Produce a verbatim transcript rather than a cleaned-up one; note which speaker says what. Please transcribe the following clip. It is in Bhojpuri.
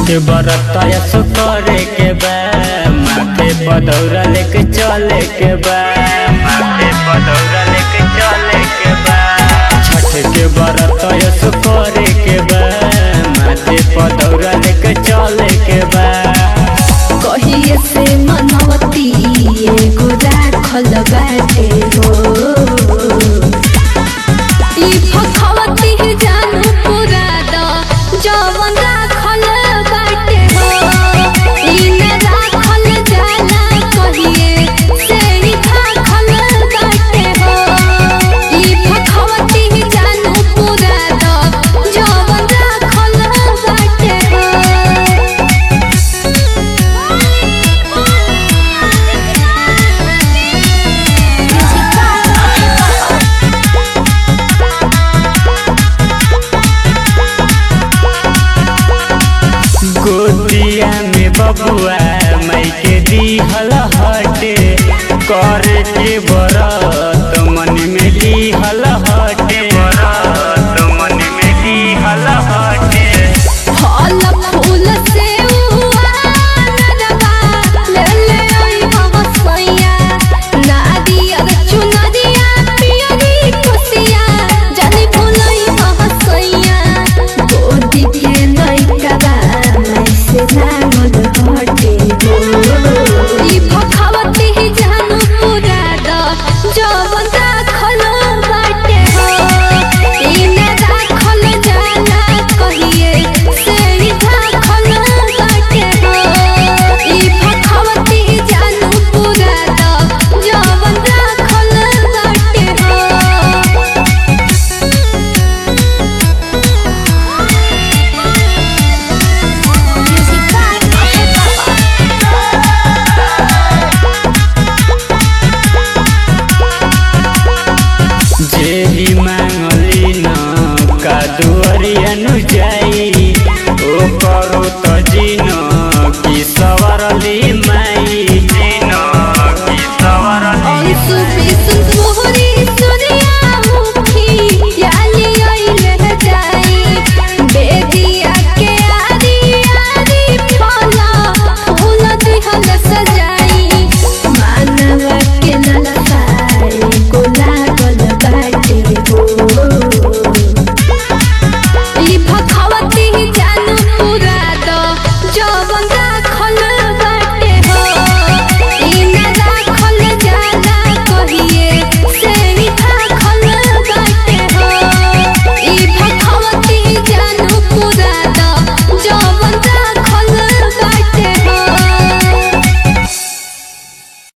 Speaker 1: के बरतयस करे के बा माथे पदौरा लेके चले के बा माथे पदौरा लेके चले के बा छठ के बरतयस करे के बा माथे पदौरा लेके चले के बा
Speaker 2: कहिए से मनवती एगो राखल बाटे हो ई फखवती जानू पूरा द जवन राखल बाटे हो ई न राखल जाला कहिए से ई राखल बाटे हो ई फखवती जानू पूरा द जवन राखल बाटे हो।
Speaker 1: गोदिया में बबुआ मई के दिहल हटे करे के बरत मन में दिहल हटे बरत मन में दिहल हटे
Speaker 2: फल फूल से नरवा ले ले आई भवसैया नारियल चुनरिया पियरी खुशिया जानी भुलई भवसैया गोदी के लइका बा से नांगल हटे हो ई भखवती जानू पूरा द जवन राखल बाटे हो ई न राखल जाला कहिए से ई राखल बाटे हो ई भखवती जानू पूरा द जवन राखल बाटे हो।
Speaker 1: जे ही मांगली न का दुआरिया नु जाई ओ करो त जिन की सवरली माई जिन की सवरली
Speaker 2: अंशु विष्णु